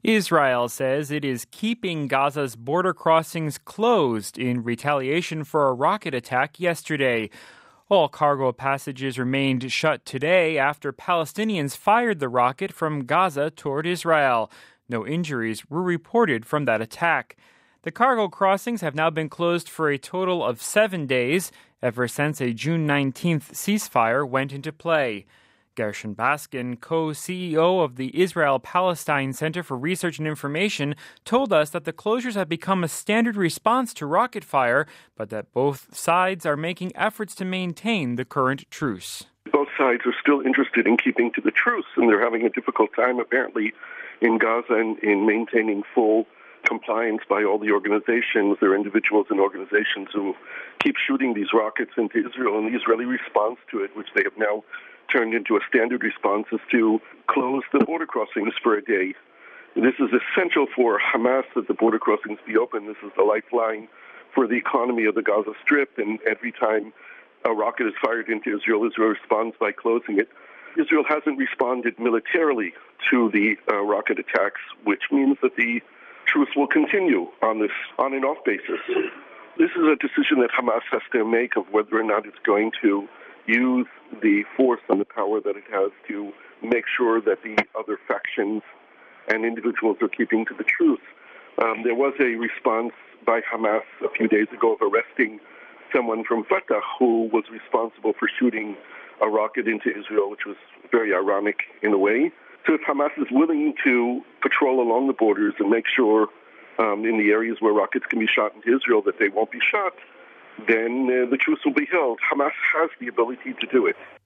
Israel says it is keeping Gaza's border crossings closed in retaliation for a rocket attack yesterday. All cargo passages remained shut today after Palestinians fired the rocket from Gaza toward Israel. No injuries were reported from that attack. The cargo crossings have now been closed for a total of 7 days, ever since a June 19th ceasefire went into play. Gershon Baskin, co-CEO of the Israel-Palestine Center for Research and Information, told us that the closures have become a standard response to rocket fire, but that both sides are making efforts to maintain the current truce. Both sides are still interested in keeping to the truce, and they're having a difficult time, apparently, in Gaza in maintaining full compliance by all the organizations. There are individuals and organizations who keep shooting these rockets into Israel, and the Israeli response to it, which they have now turned into a standard response, is to close the border crossings for a day. This is essential for Hamas that the border crossings be open. This is the lifeline for the economy of the Gaza Strip, and every time a rocket is fired into Israel, Israel responds by closing it. Israel hasn't responded militarily to the rocket attacks, which means that the truce will continue on this on-and-off basis. This is a decision that Hamas has to make of whether or not it's going to use the force and the power that it has to make sure that the other factions and individuals are keeping to the truce. There was a response by Hamas a few days ago of arresting someone from Fatah who was responsible for shooting a rocket into Israel, which was very ironic in a way. So if Hamas is willing to patrol along the borders and make sure in the areas where rockets can be shot into Israel that they won't be shot, then the truce will be held. Hamas has the ability to do it.